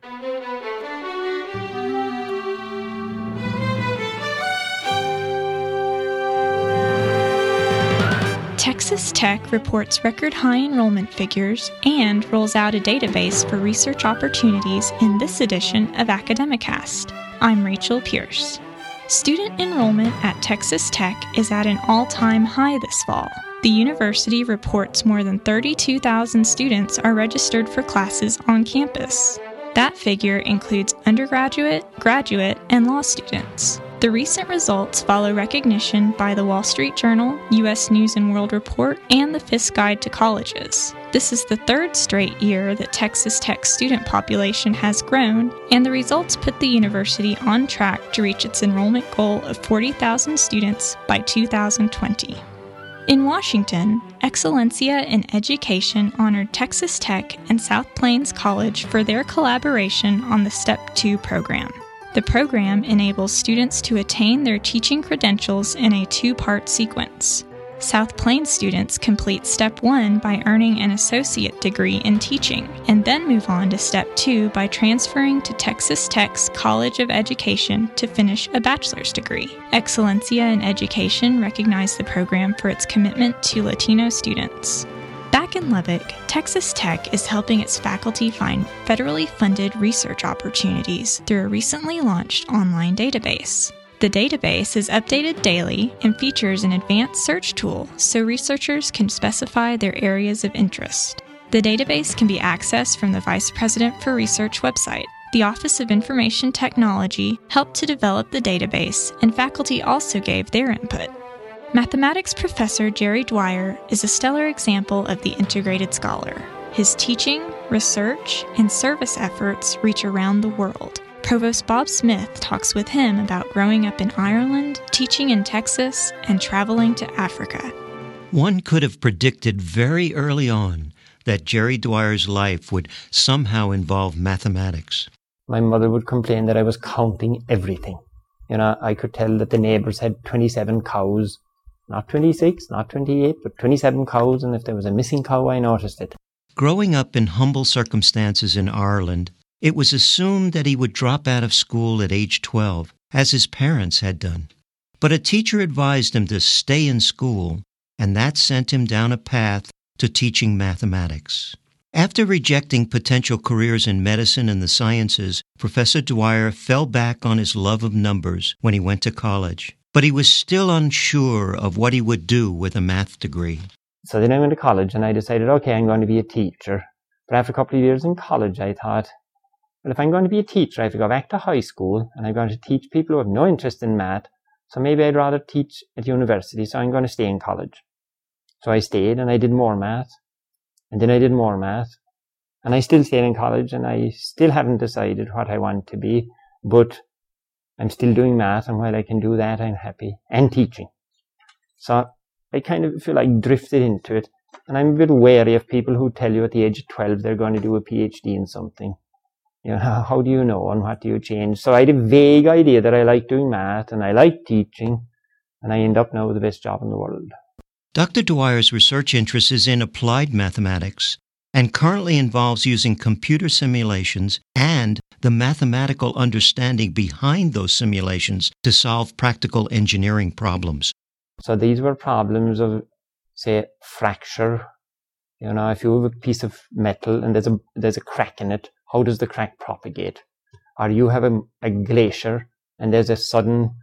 Texas Tech reports record-high enrollment figures and rolls out a database for research opportunities in this edition of Academicast. I'm Rachel Pierce. Student enrollment at Texas Tech is at an all-time high this fall. The university reports more than 32,000 students are registered for classes on campus. That figure includes undergraduate, graduate, and law students. The recent results follow recognition by the Wall Street Journal, U.S. News & World Report, and the Fisk Guide to Colleges. This is the third straight year that Texas Tech's student population has grown, and the results put the university on track to reach its enrollment goal of 40,000 students by 2020. In Washington, Excellencia in Education honored Texas Tech and South Plains College for their collaboration on the Step 2 program. The program enables students to attain their teaching credentials in a two-part sequence. South Plains students complete Step 1 by earning an associate degree in teaching, and then move on to Step 2 by transferring to Texas Tech's College of Education to finish a bachelor's degree. Excellencia in Education recognized the program for its commitment to Latino students. Back in Lubbock, Texas Tech is helping its faculty find federally funded research opportunities through a recently launched online database. The database is updated daily and features an advanced search tool so researchers can specify their areas of interest. The database can be accessed from the Vice President for Research website. The Office of Information Technology helped to develop the database, and faculty also gave their input. Mathematics professor Jerry Dwyer is a stellar example of the integrated scholar. His teaching, research, and service efforts reach around the world. Provost Bob Smith talks with him about growing up in Ireland, teaching in Texas, and traveling to Africa. One could have predicted very early on that Jerry Dwyer's life would somehow involve mathematics. My mother would complain that I was counting everything. I could tell that the neighbours had 27 cows. Not 26, not 28, but 27 cows, and if there was a missing cow, I noticed it. Growing up in humble circumstances in Ireland, it was assumed that he would drop out of school at age 12, as his parents had done. But a teacher advised him to stay in school, and that sent him down a path to teaching mathematics. After rejecting potential careers in medicine and the sciences, Professor Dwyer fell back on his love of numbers when he went to college. But he was still unsure of what he would do with a math degree. So then I went to college and I decided, okay, I'm going to be a teacher. But after a couple of years in college, I thought, well, if I'm going to be a teacher, I have to go back to high school and I'm going to teach people who have no interest in math. So maybe I'd rather teach at university, so I'm going to stay in college. So I stayed and I did more math. And then I did more math. And I still stayed in college and I still haven't decided what I want to be. But I'm still doing math, and while I can do that, I'm happy. And teaching. So I kind of feel like drifted into it. And I'm a bit wary of people who tell you at the age of 12 they're going to do a PhD in something. How do you know and what do you change? So I had a vague idea that I like doing math and I like teaching, and I end up now with the best job in the world. Dr. Dwyer's research interest is in applied mathematics and currently involves using computer simulations and the mathematical understanding behind those simulations to solve practical engineering problems. So these were problems of, say, fracture. If you have a piece of metal and there's a crack in it, how does the crack propagate? Or you have a glacier and there's a sudden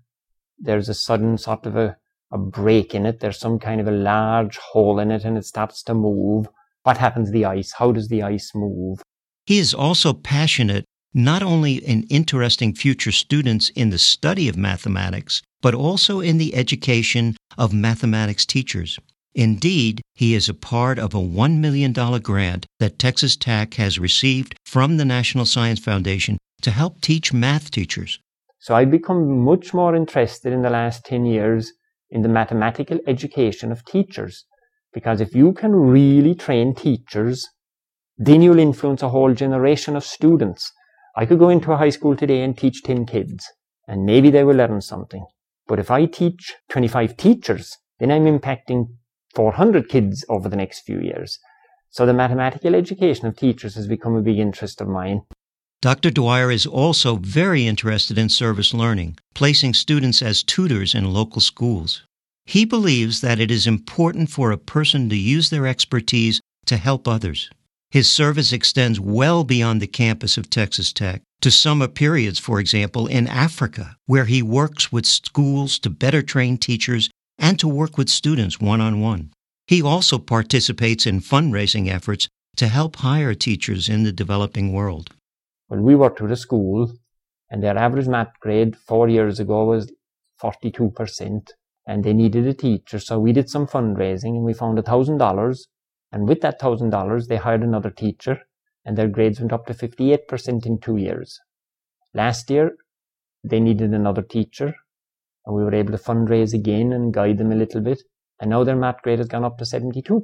sort of a break in it. There's some kind of a large hole in it and it starts to move. What happens to the ice? How does the ice move? He is also passionate not only in interesting future students in the study of mathematics, but also in the education of mathematics teachers. Indeed, he is a part of a $1 million grant that Texas Tech has received from the National Science Foundation to help teach math teachers. So I've become much more interested in the last 10 years in the mathematical education of teachers. Because if you can really train teachers, then you'll influence a whole generation of students. I could go into a high school today and teach 10 kids, and maybe they will learn something. But if I teach 25 teachers, then I'm impacting 400 kids over the next few years. So the mathematical education of teachers has become a big interest of mine. Dr. Dwyer is also very interested in service learning, placing students as tutors in local schools. He believes that it is important for a person to use their expertise to help others. His service extends well beyond the campus of Texas Tech to summer periods, for example, in Africa, where he works with schools to better train teachers and to work with students one-on-one. He also participates in fundraising efforts to help hire teachers in the developing world. When we worked with a school, and their average math grade 4 years ago was 42%, and they needed a teacher, so we did some fundraising and we found $1,000, and with that $1,000 they hired another teacher, and their grades went up to 58% in 2 years. Last year, they needed another teacher, and we were able to fundraise again and guide them a little bit, and now their math grade has gone up to 72%.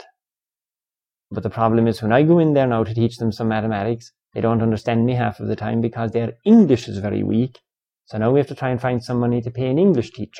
But the problem is when I go in there now to teach them some mathematics, they don't understand me half of the time because their English is very weak. So now we have to try and find some money to pay an English teacher.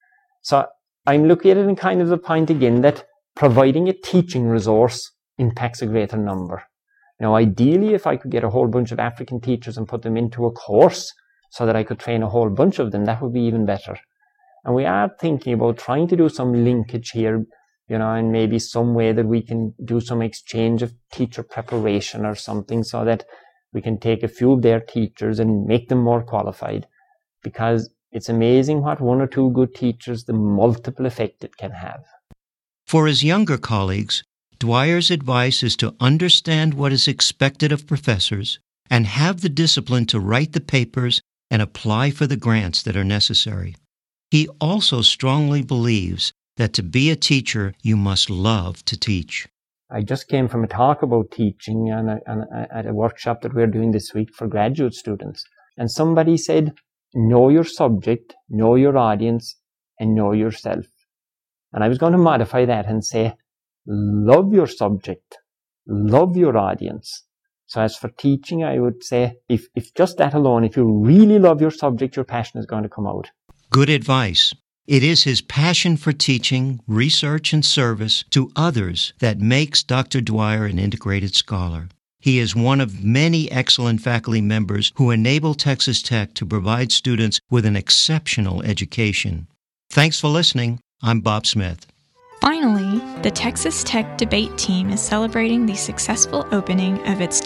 So I'm looking at it in kind of the point again that providing a teaching resource impacts a greater number. Now, ideally, if I could get a whole bunch of African teachers and put them into a course so that I could train a whole bunch of them, that would be even better. And we are thinking about trying to do some linkage here, and maybe some way that we can do some exchange of teacher preparation or something so that we can take a few of their teachers and make them more qualified. Because it's amazing what one or two good teachers, the multiple effect it can have. For his younger colleagues, Dwyer's advice is to understand what is expected of professors and have the discipline to write the papers and apply for the grants that are necessary. He also strongly believes that to be a teacher, you must love to teach. I just came from a talk about teaching at a workshop that we're doing this week for graduate students. And somebody said, know your subject, know your audience, and know yourself. And I was going to modify that and say, love your subject, love your audience. So as for teaching, I would say, if just that alone, if you really love your subject, your passion is going to come out. Good advice. It is his passion for teaching, research, and service to others that makes Dr. Dwyer an integrated scholar. He is one of many excellent faculty members who enable Texas Tech to provide students with an exceptional education. Thanks for listening. I'm Bob Smith. Finally, the Texas Tech debate team is celebrating the successful opening of its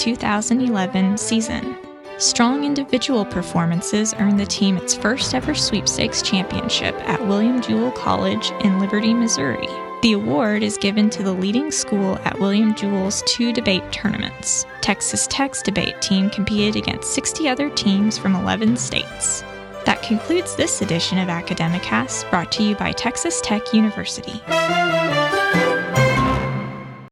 2011 season. Strong individual performances earned the team its first ever sweepstakes championship at William Jewell College in Liberty, Missouri. The award is given to the leading school at William Jewell's 2 debate tournaments. Texas Tech's debate team competed against 60 other teams from 11 states. That concludes this edition of Academicast, brought to you by Texas Tech University.